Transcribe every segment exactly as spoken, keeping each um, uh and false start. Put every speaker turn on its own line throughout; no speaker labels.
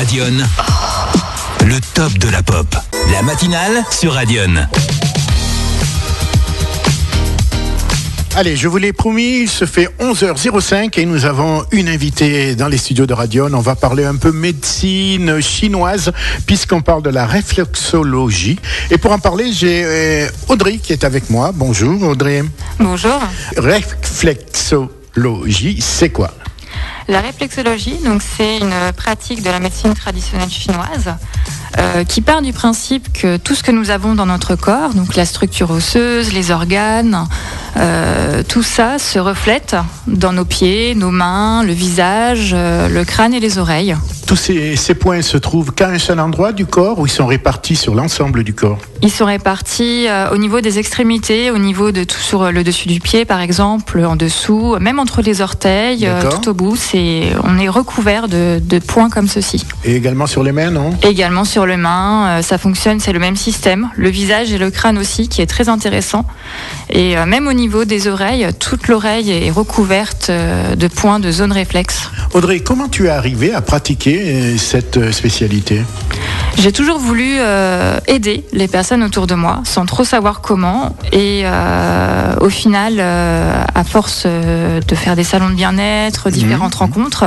Radion, le top de la pop. La matinale sur Radion.
Allez, je vous l'ai promis, il se fait onze heures zéro cinq et nous avons une invitée dans les studios de Radion. On va parler un peu médecine chinoise puisqu'on parle de la réflexologie. Et pour en parler, j'ai euh, Audrey qui est avec moi. Bonjour Audrey.
Bonjour.
Réflexologie, c'est quoi ?
La réflexologie, donc, c'est une pratique de la médecine traditionnelle chinoise euh, qui part du principe que tout ce que nous avons dans notre corps, donc la structure osseuse, les organes, euh, tout ça se reflète dans nos pieds, nos mains, le visage, euh, le crâne et les oreilles.
Tous ces, ces points se trouvent qu'à un seul endroit du corps ou ils sont répartis sur l'ensemble du corps ?
Ils sont répartis euh, au niveau des extrémités, au niveau de tout sur le dessus du pied par exemple, en dessous, même entre les orteils, euh, tout au bout. C'est, on est recouvert de, de points comme ceci.
Et également sur les mains, non ?
Également sur les mains, euh, ça fonctionne, c'est le même système. Le visage et le crâne aussi, qui est très intéressant. Et euh, même au niveau des oreilles, toute l'oreille est recouverte euh, de points de zone réflexe.
Audrey, comment tu es arrivée à pratiquer euh, cette spécialité ?
J'ai toujours voulu euh, aider les personnes autour de moi, sans trop savoir comment. Et euh, au final, euh, à force euh, de faire des salons de bien-être, différentes mmh. rencontres,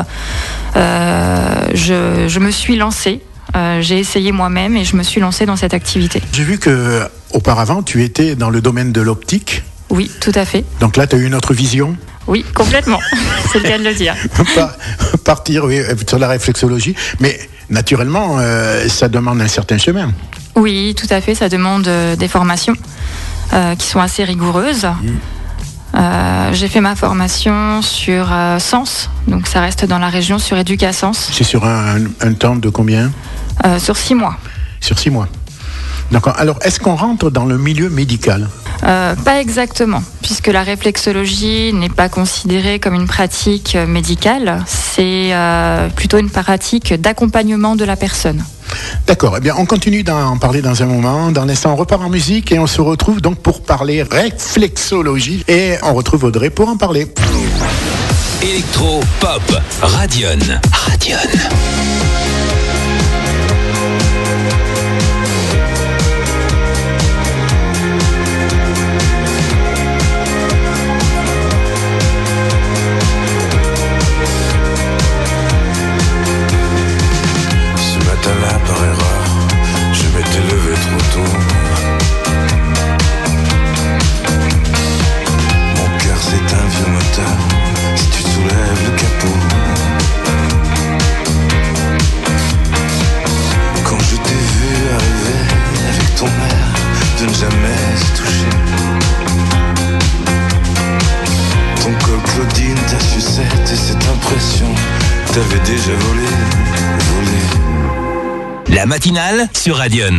euh, je, je me suis lancée. Euh, j'ai essayé moi-même et je me suis lancée dans cette activité.
J'ai vu que auparavant, tu étais dans le domaine de l'optique.
Oui, tout à fait.
Donc là, tu as eu une autre vision ?
Oui, complètement. C'est le cas de le dire.
Partir oui, sur la réflexologie, mais naturellement, euh, ça demande un certain chemin.
Oui, tout à fait. Ça demande euh, des formations euh, qui sont assez rigoureuses. Mmh. Euh, j'ai fait ma formation sur euh, Sens, donc ça reste dans la région, sur Educasens.
C'est sur un, un, un temps de combien ?
euh, Sur six mois.
Sur six mois. D'accord. Alors, est-ce qu'on rentre dans le milieu médical ?
Euh, pas exactement, puisque la réflexologie n'est pas considérée comme une pratique médicale, c'est euh, plutôt une pratique d'accompagnement de la personne.
D'accord, eh bien on continue d'en parler dans un moment. Dans l'instant, on repart en musique et on se retrouve donc pour parler réflexologie. Et on retrouve Audrey pour en parler.
Électro, pop, Radion. Radion.
Par erreur, je m'étais levé trop tôt. Mon cœur c'est un vieux moteur, si tu soulèves le capot. Quand je t'ai vu arriver avec ton air de ne jamais se toucher, ton col Claudine, ta sucette et cette impression, t'avais déjà volé, volé.
La matinale sur Radion.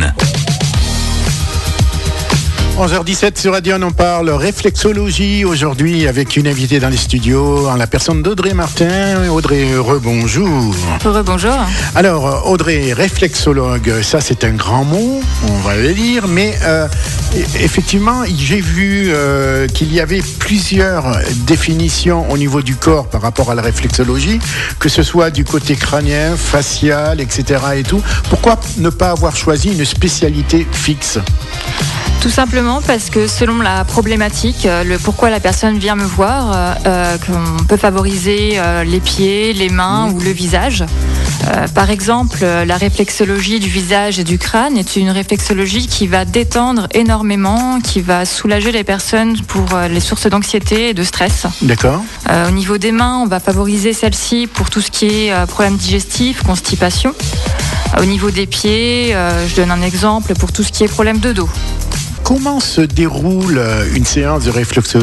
onze heures dix-sept sur Radion, on parle réflexologie aujourd'hui avec une invitée dans les studios en la personne d'Audrey Martin. Audrey, rebonjour.
Rebonjour.
Alors Audrey, réflexologue, ça c'est un grand mot, on va le dire, mais euh, effectivement j'ai vu euh, qu'il y avait plusieurs définitions au niveau du corps par rapport à la réflexologie, que ce soit du côté crânien, facial, et cetera et tout. Pourquoi ne pas avoir choisi une spécialité fixe ?
Tout simplement parce que selon la problématique, le pourquoi la personne vient me voir, euh, qu'on peut favoriser euh, les pieds, les mains mmh. ou le visage. Euh, par exemple, la réflexologie du visage et du crâne est une réflexologie qui va détendre énormément, qui va soulager les personnes pour euh, les sources d'anxiété et de stress.
D'accord.
Euh, au niveau des mains, on va favoriser celle-ci pour tout ce qui est euh, problème digestif, constipation. Au niveau des pieds, euh, je donne un exemple pour tout ce qui est problème de dos.
Comment se déroule une séance de réflexologie ?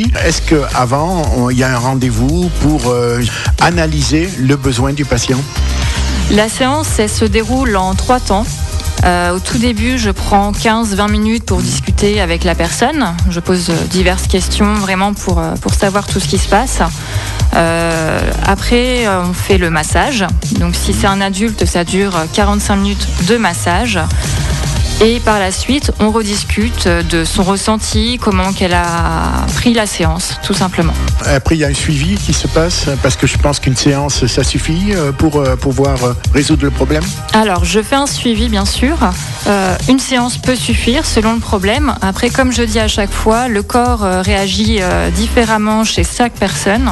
Est-ce qu'avant, il y a un rendez-vous pour euh, analyser le besoin du patient ?
La séance, elle se déroule en trois temps. Euh, au tout début, je prends quinze à vingt minutes pour discuter avec la personne. Je pose diverses questions vraiment pour, pour savoir tout ce qui se passe. Euh, après, on fait le massage. Donc si c'est un adulte, ça dure quarante-cinq minutes de massage. Et par la suite, on rediscute de son ressenti, comment qu'elle a pris la séance, tout simplement.
Après, il y a un suivi qui se passe, parce que je pense qu'une séance, ça suffit pour pouvoir résoudre le problème.
Alors, je fais un suivi, bien sûr. Euh, une séance peut suffire selon le problème. Après, comme je dis à chaque fois, le corps euh, réagit euh, différemment chez chaque personne.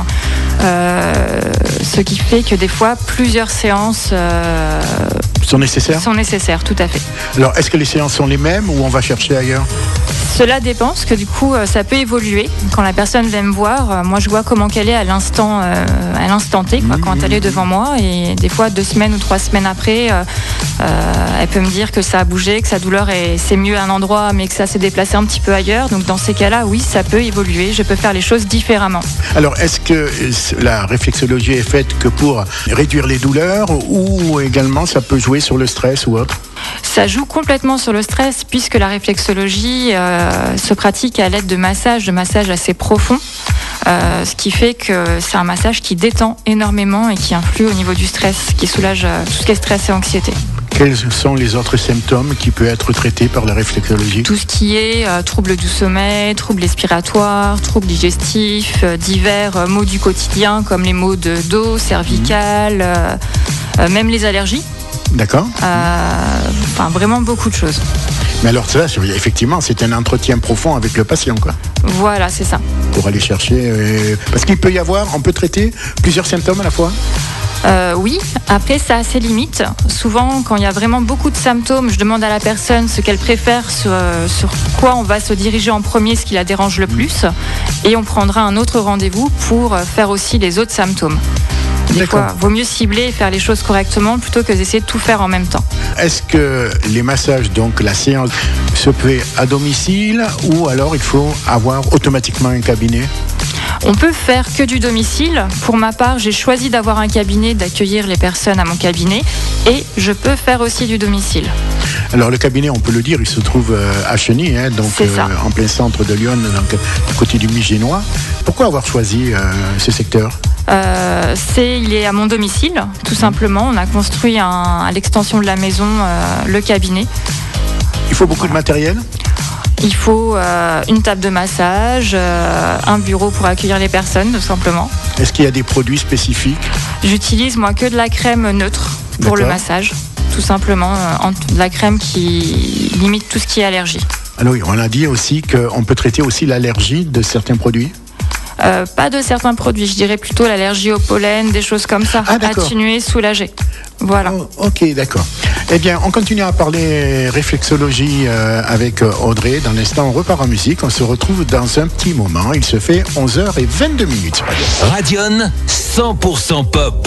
Euh, ce qui fait que des fois, plusieurs séances euh,
sont nécessaires.
sont nécessaires, tout à fait.
Alors, est-ce que les séances sont les mêmes ou on va chercher ailleurs ?
Cela dépend, parce que du coup, ça peut évoluer. Quand la personne vient me voir, moi je vois comment qu'elle est à l'instant, euh, à l'instant T, quoi, mmh, quand elle est devant moi. Et des fois, deux semaines ou trois semaines après, euh, euh, elle peut me dire que ça a bougé, que sa douleur est, c'est mieux à un endroit, mais que ça s'est déplacé un petit peu ailleurs. Donc dans ces cas-là, oui, ça peut évoluer. Je peux faire les choses différemment.
Alors, est-ce que la réflexologie est faite que pour réduire les douleurs ou également ça peut jouer sur le stress ou autre ?
Ça joue complètement sur le stress puisque la réflexologie euh, se pratique à l'aide de massages, de massages assez profonds, euh, ce qui fait que c'est un massage qui détend énormément et qui influe au niveau du stress, qui soulage euh, tout ce qui est stress et anxiété.
Quels sont les autres symptômes qui peuvent être traités par la réflexologie ?
Tout ce qui est euh, troubles du sommeil, troubles respiratoires, troubles digestifs, euh, divers euh, maux du quotidien comme les maux de dos, cervicales, euh, euh, même les allergies.
D'accord.
Euh, enfin, vraiment beaucoup de choses.
Mais alors ça, effectivement, c'est un entretien profond avec le patient, quoi.
Voilà, c'est ça.
Pour aller chercher... Euh, parce qu'il peut y avoir, on peut traiter plusieurs symptômes à la fois ?
Euh, oui, après ça a ses limites. Souvent, quand il y a vraiment beaucoup de symptômes, je demande à la personne ce qu'elle préfère, sur, sur quoi on va se diriger en premier, ce qui la dérange le plus. Et on prendra un autre rendez-vous pour faire aussi les autres symptômes. Des
D'accord.
fois, vaut mieux cibler et faire les choses correctement plutôt que d'essayer de tout faire en même temps.
Est-ce que les massages, donc la séance, se fait à domicile ou alors il faut avoir automatiquement un cabinet ?
On peut faire que du domicile. Pour ma part, j'ai choisi d'avoir un cabinet, d'accueillir les personnes à mon cabinet et je peux faire aussi du domicile.
Alors le cabinet, on peut le dire, il se trouve à Cheny, hein, donc euh, en plein centre de Lyon, donc du côté du Mugénois. Pourquoi avoir choisi euh, ce secteur ?
Euh, c'est, il est à mon domicile, tout simplement. On a construit un, à l'extension de la maison euh, le cabinet.
Il faut beaucoup de matériel ?
Il faut euh, une table de massage, euh, un bureau pour accueillir les personnes, tout simplement.
Est-ce qu'il y a des produits spécifiques ?
J'utilise moi que de la crème neutre pour D'accord. le massage, tout simplement, euh, de la crème qui limite tout ce qui est allergie.
Alors oui, on a dit aussi qu'on peut traiter aussi l'allergie de certains produits ?
Euh, pas de certains produits, je dirais plutôt l'allergie au pollen, des choses comme ça,
ah,
atténuer, soulager. Voilà.
Oh, ok, d'accord. Eh bien, on continue à parler réflexologie euh, avec Audrey. Dans l'instant, on repart en musique. On se retrouve dans un petit moment. Il se fait onze heures vingt-deux minutes.
Radion, cent pour cent pop.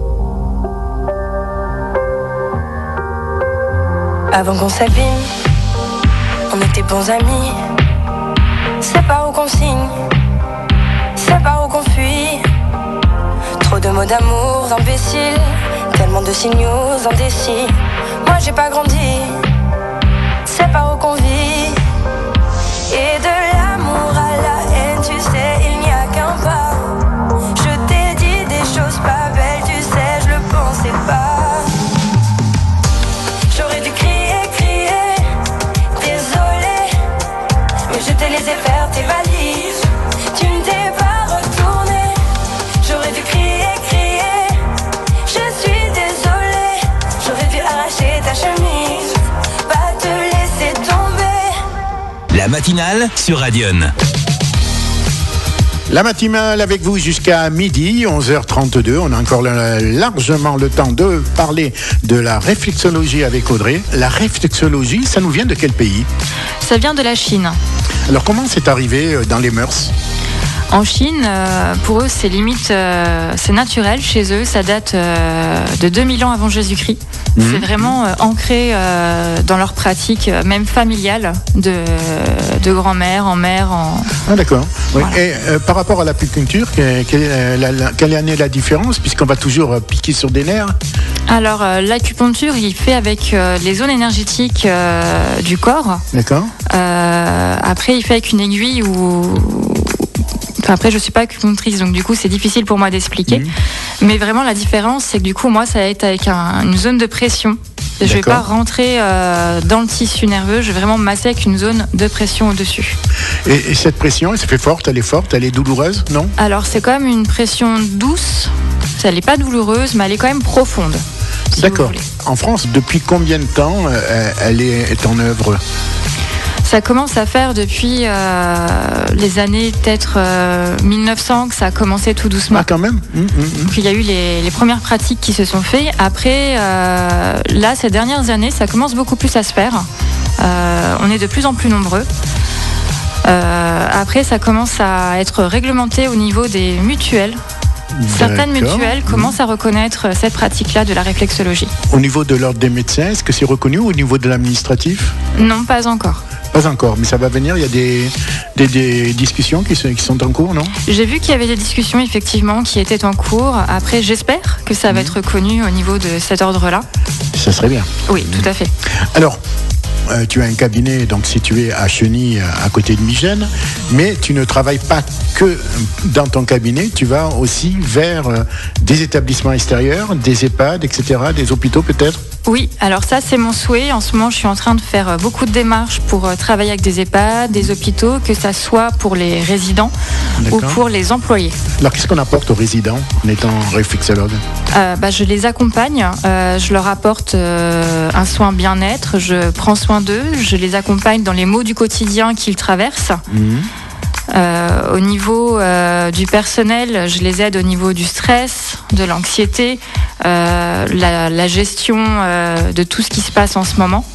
Avant qu'on s'abîme, on était bons amis. C'est pas où qu'on signe, c'est pas où qu'on fuit. Trop de mots d'amour imbéciles, tellement de signaux indécis. Moi j'ai pas grandi, c'est pas où qu'on vit. Et de l'amour à la haine, tu sais, il n'y a qu'un pas. Je t'ai dit des choses pas belles, tu sais, je le pensais pas. J'aurais dû crier, crier, désolé, mais je t'ai laissé faire tes valises. Tu ne t'es pas retourné. J'aurais dû crier, crier, je suis désolée. J'aurais dû arracher ta chemise, pas te laisser tomber.
La matinale sur Radion.
La matinale avec vous jusqu'à midi, onze heures trente-deux. On a encore largement le temps de parler de la réflexologie avec Audrey. La réflexologie, ça nous vient de quel pays ?
Ça vient de la Chine. Alors
comment c'est arrivé dans les mœurs ?
En Chine, euh, pour eux, c'est limite, euh, c'est naturel chez eux. Ça date euh, de deux mille ans avant Jésus-Christ. Mmh. C'est vraiment euh, ancré euh, dans leur pratique, euh, même familiale, de, de grand-mère en mère. En...
Ah d'accord. Oui.
Voilà.
Et euh, par rapport à l'apiculture, quelle, quelle, est la, la, quelle est la différence, puisqu'on va toujours piquer sur des nerfs ?
Alors, euh, l'acupuncture, il fait avec euh, les zones énergétiques euh, du corps.
D'accord.
Euh, après, il fait avec une aiguille ou... Enfin, après, je suis pas acupunctrice, donc du coup, c'est difficile pour moi d'expliquer. Mmh. Mais vraiment, la différence, c'est que du coup, moi, ça va être avec un, une zone de pression Je ne vais
D'accord.
pas rentrer euh, dans le tissu nerveux, je vais vraiment masser avec une zone de pression au-dessus.
Et, et cette pression, elle se fait forte, elle est forte, elle est douloureuse, non?
Alors c'est quand même une pression douce, elle n'est pas douloureuse, mais elle est quand même profonde. Si
D'accord.
vous voulez.
En France, depuis combien de temps euh, elle est, est en œuvre?
Ça commence à faire depuis euh, les années peut-être euh, mille neuf cents que ça a commencé tout doucement.
Ah, quand même. Mmh, mmh, mmh.
Donc il y a eu les, les premières pratiques qui se sont faites. Après, euh, là, ces dernières années, ça commence beaucoup plus à se faire. Euh, on est de plus en plus nombreux. Euh, après, ça commence à être réglementé au niveau des mutuelles. Certaines
D'accord.
mutuelles commencent à reconnaître cette pratique-là de la réflexologie.
Au niveau de l'ordre des médecins, est-ce que c'est reconnu au niveau de l'administratif?
Non, pas encore.
Pas encore, mais ça va venir. Il y a des, des, des discussions qui sont, qui sont en cours, non?
J'ai vu qu'il y avait des discussions effectivement qui étaient en cours. Après, j'espère que ça va être reconnu au niveau de cet ordre-là.
Ça serait bien.
Oui, tout à fait.
Alors, euh, tu as un cabinet donc situé à Cheny, à côté de Migène, mais tu ne travailles pas que dans ton cabinet, tu vas aussi vers euh, des établissements extérieurs, des EHPAD, et cetera, des hôpitaux peut-être?
Oui, alors ça c'est mon souhait. En ce moment, je suis en train de faire beaucoup de démarches pour travailler avec des EHPAD, des hôpitaux, que ça soit pour les résidents ou
D'accord.
pour les employés.
Alors, qu'est-ce qu'on apporte aux résidents en étant réflexologue?
Euh, bah, je les accompagne, euh, je leur apporte euh, un soin bien-être, je prends soin d'eux, je les accompagne dans les maux du quotidien qu'ils traversent.
Mmh.
Euh, au niveau euh, du personnel, je les aide au niveau du stress, de l'anxiété, euh, la, la gestion euh, de tout ce qui se passe en ce moment.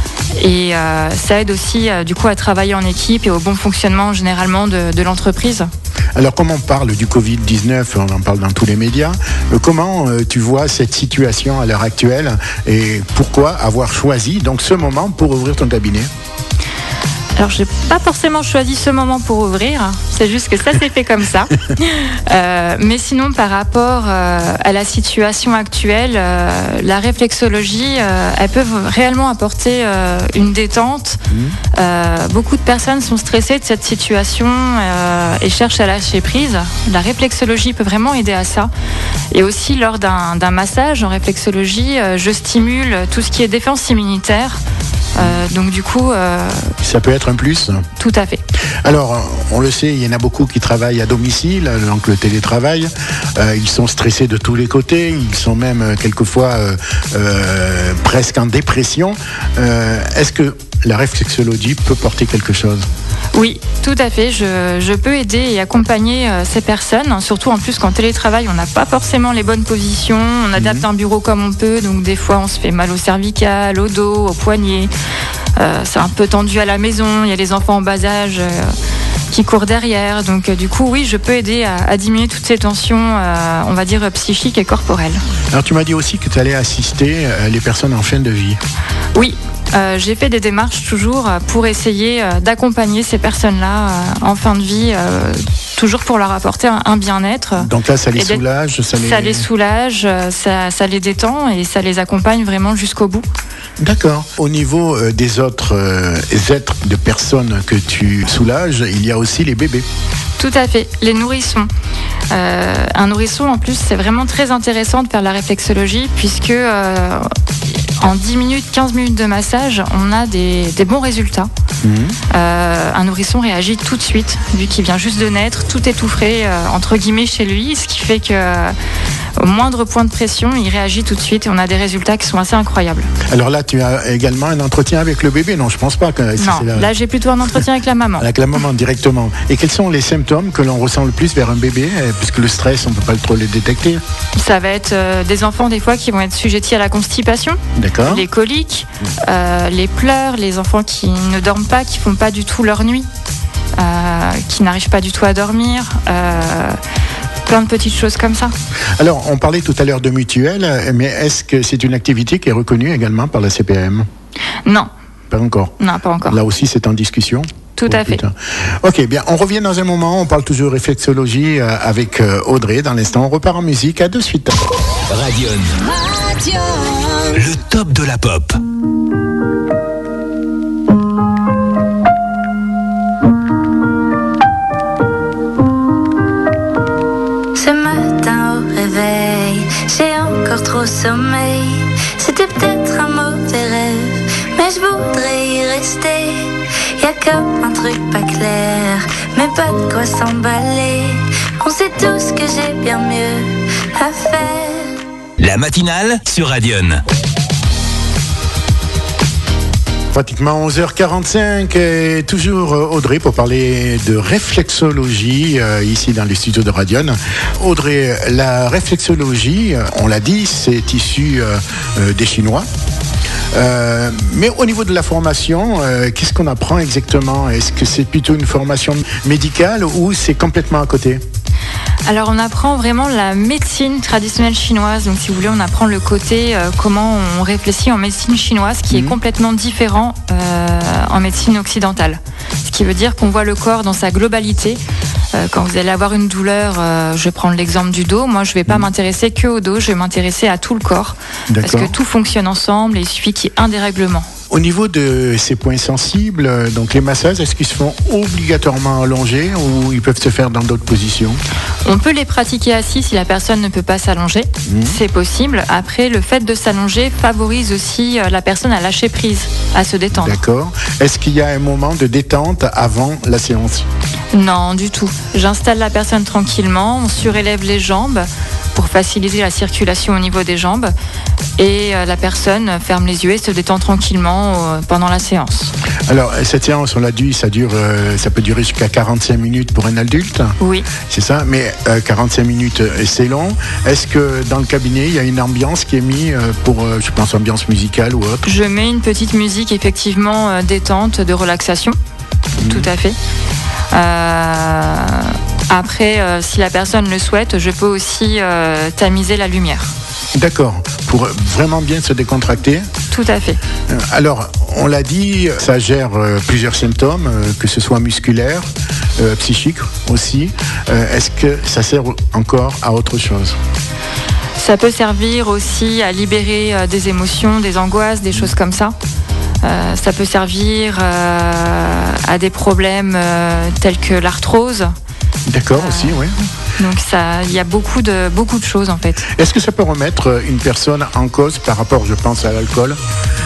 Et euh, ça aide aussi euh, du coup à travailler en équipe et au bon fonctionnement généralement de, de l'entreprise.
Alors, comme on parle du covid dix-neuf, on en parle dans tous les médias, euh, comment euh, tu vois cette situation à l'heure actuelle et pourquoi avoir choisi donc ce moment pour ouvrir ton cabinet?
Alors, je n'ai pas forcément choisi ce moment pour ouvrir, c'est juste que ça s'est fait comme ça. Euh, mais sinon, par rapport euh, à la situation actuelle, euh, la réflexologie, euh, elle peut réellement apporter euh, une détente.
Mmh.
Euh, beaucoup de personnes sont stressées de cette situation euh, et cherchent à lâcher prise. La réflexologie peut vraiment aider à ça. Et aussi, lors d'un, d'un massage en réflexologie, euh, je stimule tout ce qui est défense immunitaire. Euh, donc du coup, euh,
Ça peut être un plus.
tout à fait.
Alors, on le sait, il y en a beaucoup qui travaillent à domicile, donc le télétravail. Euh, ils sont stressés de tous les côtés, ils sont même euh, quelquefois euh, euh, presque en dépression. Euh, est-ce que la réflexologie peut porter quelque chose?
Oui, tout à fait. Je, je peux aider et accompagner euh, ces personnes, surtout en plus qu'en télétravail, on n'a pas forcément les bonnes positions, on adapte
Mhm.
un bureau comme on peut, donc des fois on se fait mal au cervical, au dos, au poignet. Euh, c'est un peu tendu à la maison, il y a les enfants en bas âge euh, qui courent derrière. Donc euh, du coup, oui, je peux aider à, à diminuer toutes ces tensions, euh, on va dire, psychiques et corporelles.
Alors, tu m'as dit aussi que tu allais assister euh, les personnes en fin de vie.
Oui, euh, j'ai fait des démarches toujours euh, pour essayer euh, d'accompagner ces personnes-là euh, en fin de vie, euh, toujours pour leur apporter un, un bien-être.
Donc là, ça les
Et d'être-
soulage, ça les...
Ça les soulage, euh, ça, ça les détend et ça les accompagne vraiment jusqu'au bout.
D'accord. Au niveau euh, des autres euh, êtres de personnes que tu soulages, il y a aussi les bébés.
Tout à fait, les nourrissons. Euh, un nourrisson, en plus, c'est vraiment très intéressant de faire la réflexologie puisque euh, en dix minutes, quinze minutes de massage, on a des, des bons résultats.
Mhm.
Euh, un nourrisson réagit tout de suite, vu qu'il vient juste de naître, tout est tout frais, euh, entre guillemets, chez lui, ce qui fait que euh, au moindre point de pression, il réagit tout de suite et on a des résultats qui sont assez incroyables.
Alors là, tu as également un entretien avec le bébé? Non, je pense pas que ça,
Non,
c'est la-
là j'ai plutôt un entretien avec la maman.
avec la maman directement. Et quels sont les symptômes que l'on ressent le plus vers un bébé? euh, Puisque le stress, on ne peut pas trop les détecter.
Ça va être euh, des enfants des fois qui vont être sujettis à la constipation,
D'accord.
les coliques, euh, les pleurs, les enfants qui ne dorment pas, qui font pas du tout leur nuit, euh, qui n'arrivent pas du tout à dormir, euh, plein de petites choses comme ça.
Alors, on parlait tout à l'heure de mutuelle, euh, mais est-ce que c'est une activité qui est reconnue également par la C P M?
Non,
Pas encore.
non, pas encore.
Là aussi, c'est en discussion.
Tout
Oh,
à fait.
putain. Ok, bien, on revient dans un moment. On parle toujours réflexologie euh, avec euh, Audrey. Dans l'instant, on repart en musique. À de suite.
Radion. Le top de la pop.
Ce matin au réveil, j'ai encore trop sommeil. C'était peut-être un mauvais tes rêves, mais je voudrais y rester. Y'a comme un truc pas clair, mais pas de quoi s'emballer. On sait tous que j'ai bien mieux à faire.
La matinale sur Radion.
Pratiquement onze heures quarante-cinq, et toujours Audrey pour parler de réflexologie euh, ici dans les studios de Radion. Audrey, la réflexologie, on l'a dit, c'est issu euh, euh, des Chinois. Euh, mais au niveau de la formation, euh, qu'est-ce qu'on apprend exactement? Est-ce que c'est plutôt une formation médicale ou c'est complètement à côté?
Alors on apprend vraiment la médecine traditionnelle chinoise. Donc si vous voulez, on apprend le côté euh, comment on réfléchit en médecine chinoise, qui mmh. est complètement différent euh, en médecine occidentale. Ce qui veut dire qu'on voit le corps dans sa globalité. Euh, quand vous allez avoir une douleur, euh, je vais prendre l'exemple du dos. Moi, je ne vais pas mmh. m'intéresser que au dos, je vais m'intéresser à tout le corps. D'accord. Parce que tout fonctionne ensemble et il suffit qu'il y ait un dérèglement.
Au niveau de ces points sensibles, donc les massages, est-ce qu'ils se font obligatoirement allongés ou ils peuvent se faire dans d'autres positions?
On peut les pratiquer assis si la personne ne peut pas s'allonger. Mmh. C'est possible. Après, le fait de s'allonger favorise aussi la personne à lâcher prise, à se détendre.
D'accord. Est-ce qu'il y a un moment de détente avant la séance?
Non, du tout. J'installe la personne tranquillement, on surélève les jambes pour faciliter la circulation au niveau des jambes. Et la personne ferme les yeux et se détend tranquillement pendant la séance.
Alors, cette séance, on l'a dit, ça, dure, ça peut durer jusqu'à quarante-cinq minutes pour un adulte.
Oui.
C'est ça, mais euh, quarante-cinq minutes, c'est long. Est-ce que dans le cabinet, il y a une ambiance qui est mise pour, je pense, ambiance musicale ou autre?
Je mets une petite musique, effectivement, détente, de relaxation. Mmh. Tout à fait. Euh, après, euh, si la personne le souhaite, je peux aussi euh, tamiser la lumière.
D'accord, pour vraiment bien se décontracter.
Tout à fait.
Alors, on l'a dit, ça gère euh, plusieurs symptômes, euh, que ce soit musculaire, euh, psychique aussi. Euh, est-ce que ça sert encore à autre chose?
Ça peut servir aussi à libérer euh, des émotions, des angoisses, des choses comme ça. Euh, ça peut servir euh, à des problèmes euh, tels que l'arthrose.
D'accord, euh, aussi, oui.
Donc ça, il y a beaucoup de, beaucoup de choses en fait.
Est-ce que ça peut remettre une personne en cause par rapport, je pense, à l'alcool?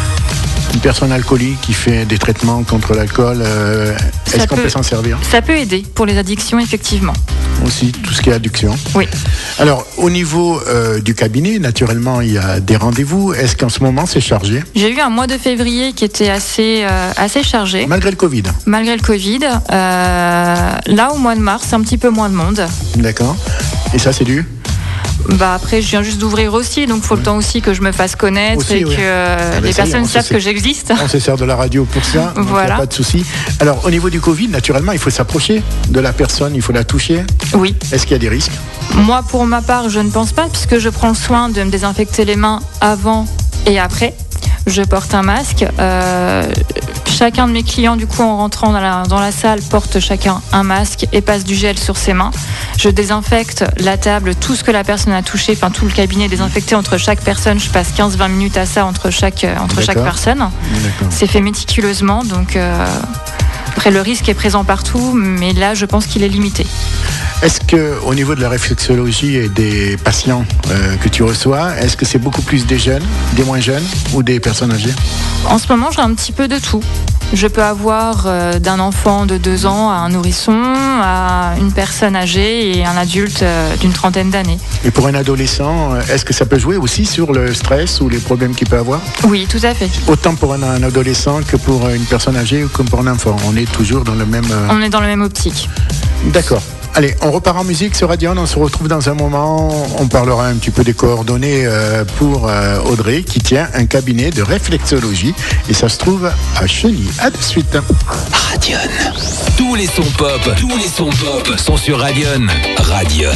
Une personne alcoolique qui fait des traitements contre l'alcool, euh, est-ce qu'on peut, peut s'en servir?
Ça peut aider pour les addictions, effectivement.
Aussi, tout ce qui est addiction.
Oui.
Alors, au niveau euh, du cabinet, naturellement, il y a des rendez-vous. Est-ce qu'en ce moment, c'est chargé?
J'ai eu un mois de février qui était assez, euh, assez chargé.
Malgré le Covid?
Malgré le Covid. Euh, là, au mois de mars, c'est un petit peu moins de monde.
D'accord. Et ça, c'est dû?
Bah après, je viens juste d'ouvrir aussi, donc il faut le temps aussi que je me fasse connaître aussi, et oui. que euh, les personnes savent que j'existe.
On se sert de la radio pour ça, donc voilà. Pas de souci. Alors, au niveau du Covid, naturellement, il faut s'approcher de la personne, il faut la toucher.
Oui.
Est-ce qu'il y a des risques?
Moi, pour ma part, je ne pense pas, puisque je prends le soin de me désinfecter les mains avant et après. Je porte un masque. Euh, chacun de mes clients, du coup, en rentrant dans la, dans la salle, porte chacun un masque et passe du gel sur ses mains. Je désinfecte la table, tout ce que la personne a touché, enfin tout le cabinet est désinfecté entre chaque personne. Je passe quinze à vingt minutes à ça entre chaque, entre chaque personne. D'accord. C'est fait méticuleusement, donc euh, après le risque est présent partout, mais là je pense qu'il est limité.
Est-ce qu'au niveau de la réflexologie et des patients euh, que tu reçois, est-ce que c'est beaucoup plus des jeunes, des moins jeunes ou des personnes âgées?
En ce moment, j'ai un petit peu de tout. Je peux avoir euh, d'un enfant de deux ans à un nourrisson, à une personne âgée et un adulte euh, d'une trentaine d'années.
Et pour un adolescent, est-ce que ça peut jouer aussi sur le stress ou les problèmes qu'il peut avoir?
Oui, tout à fait.
Autant pour un, un adolescent que pour une personne âgée ou comme pour un enfant. On est toujours dans le même... Euh...
On est dans la même optique.
D'accord. Allez, on repart en musique sur Radion, on se retrouve dans un moment, on parlera un petit peu des coordonnées pour Audrey qui tient un cabinet de réflexologie et ça se trouve à Cheny. À de suite.
Radion. Tous les sons pop, tous les sons pop sont sur Radion. Radion.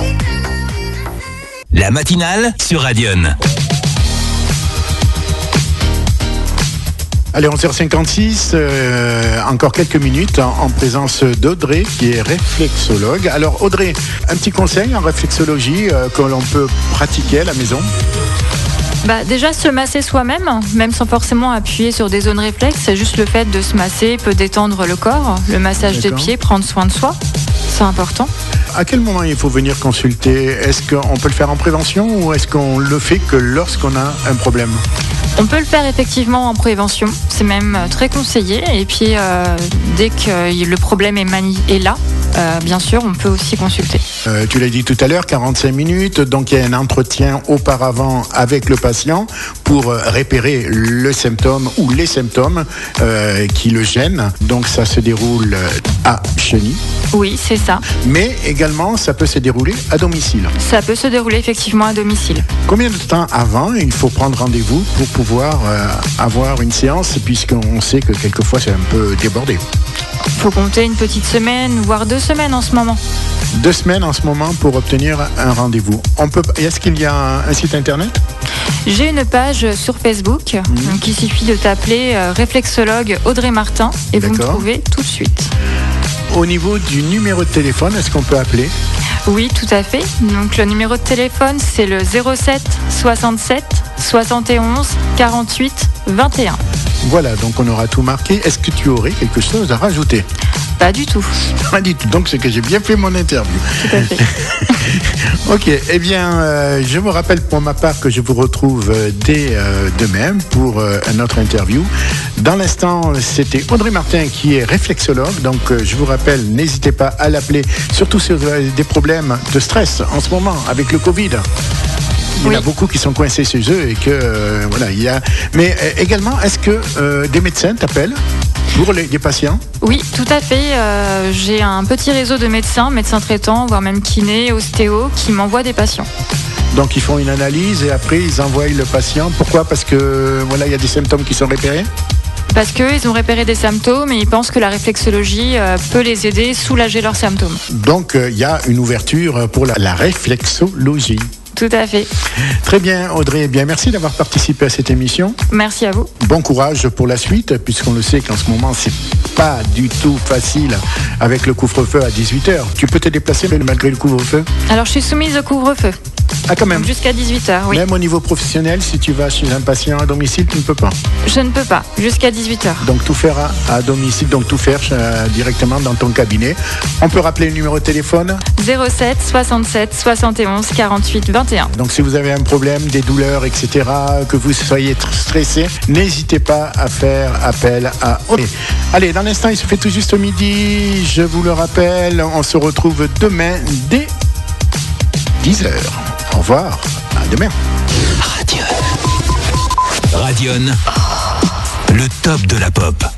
La matinale sur Radion.
Allez, onze heures cinquante-six, euh, encore quelques minutes en, en présence d'Audrey qui est réflexologue. Alors Audrey, un petit conseil en réflexologie euh, que l'on peut pratiquer à la maison?
Bah, déjà se masser soi-même, même sans forcément appuyer sur des zones réflexes, juste le fait de se masser peut détendre le corps, le massage des pieds, prendre soin de soi, c'est important.
À quel moment il faut venir consulter? Est-ce qu'on peut le faire en prévention ou est-ce qu'on le fait que lorsqu'on a un problème?
On peut le faire effectivement en prévention, c'est même très conseillé. Et puis euh, dès que le problème est, mani- est là, euh, bien sûr, on peut aussi consulter.
Euh, tu l'as dit tout à l'heure, quarante-cinq minutes, donc il y a un entretien auparavant avec le patient pour repérer le symptôme ou les symptômes euh, qui le gênent. Donc ça se déroule à Cheny.
Oui, c'est ça.
Mais également, ça peut se dérouler à domicile.
Ça peut se dérouler effectivement à domicile.
Combien de temps avant il faut prendre rendez-vous pour pouvoir euh, avoir une séance, puisqu'on sait que quelquefois c'est un peu débordé?
Il faut compter une petite semaine, voire deux semaines en ce moment.
Deux semaines en ce moment pour obtenir un rendez-vous. On peut. Est-ce qu'il y a un, un site internet?
J'ai une page sur Facebook, mmh. donc il suffit de t'appeler euh, réflexologue Audrey Martin et vous me trouvez tout de suite.
Au niveau du numéro de téléphone, est-ce qu'on peut appeler?
Oui, tout à fait. Donc le numéro de téléphone, c'est le zéro sept soixante-sept soixante et onze quarante-huit vingt et un.
Voilà, donc on aura tout marqué. Est-ce que tu aurais quelque chose à rajouter?
Pas du tout.
Pas du tout. Donc c'est que j'ai bien fait mon interview.
Tout à fait.
Ok, eh bien, euh, je vous rappelle pour ma part que je vous retrouve dès euh, demain pour euh, un autre interview. Dans l'instant, c'était Audrey Martin qui est réflexologue. Donc euh, je vous rappelle, n'hésitez pas à l'appeler, surtout sur euh, des problèmes de stress en ce moment avec le Covid. Il y en oui. a beaucoup qui sont coincés chez eux et que euh, voilà, il y a. Mais euh, également, est-ce que euh, des médecins t'appellent pour les, les patients?
Oui, tout à fait. Euh, j'ai un petit réseau de médecins, médecins traitants, voire même kinés, ostéos, qui m'envoient des patients.
Donc ils font une analyse et après ils envoient le patient. Pourquoi? Parce que voilà, il y a des symptômes qui sont repérés.
Parce qu'ils ont repéré des symptômes et ils pensent que la réflexologie euh, peut les aider, soulager leurs symptômes.
Donc il euh, y a une ouverture pour la, la réflexologie.
Tout à fait.
Très bien, Audrey. Eh bien, merci d'avoir participé à cette émission.
Merci à vous.
Bon courage pour la suite, puisqu'on le sait qu'en ce moment, c'est pas du tout facile avec le couvre-feu à dix-huit heures. Tu peux te déplacer malgré le couvre-feu?
Alors, je suis soumise au couvre-feu.
Ah, quand même.
Jusqu'à dix-huit heures, oui.
Même au niveau professionnel, si tu vas chez un patient à domicile, tu ne peux pas?
Je ne peux pas, jusqu'à dix-huit heures.
Donc tout faire à, à domicile, donc tout faire euh, directement dans ton cabinet. On peut rappeler le numéro de téléphone?
zéro sept soixante-sept soixante et onze quarante-huit vingt et un.
Donc si vous avez un problème, des douleurs, et cetera, que vous soyez stressé, n'hésitez pas à faire appel à Audrey. Allez, dans l'instant, il se fait tout juste au midi. Je vous le rappelle, on se retrouve demain dès dix heures. Au revoir, à demain.
Radion. Radion, le top de la pop.